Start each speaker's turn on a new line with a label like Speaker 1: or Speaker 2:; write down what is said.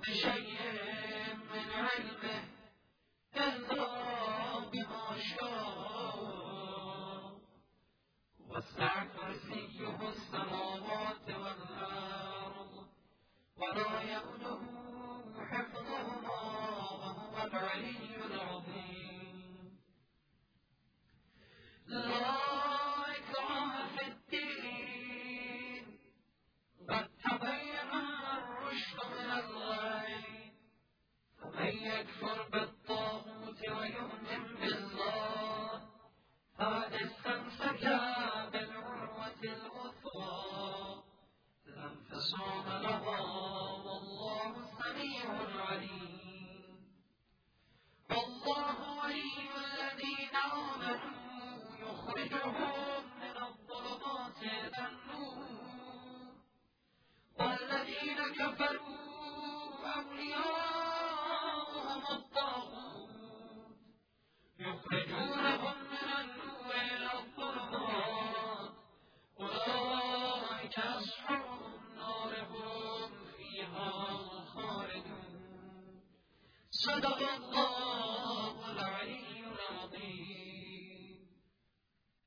Speaker 1: بشيء من علمه إلا بما شاء وسع كرسيه السماوات والأرض ولا يؤوده حفظهما وهو العلي العظيم. لا إكراه في الدين قد تبين الرشد من الغي فمن يكفر بالطاغوت ويؤمن بالله فقد استمسك بالعروة الوثقى لا انفصام لها والله سميع عليم. والله ولي الذين آمنوا يخرجهم من الظلمات إلى النور والذين كفروا أولياءهم الطاغوت يخرجونهم من النور إلى الظلمات أولئك أصحاب النار هم فيها خالدون. صدق الله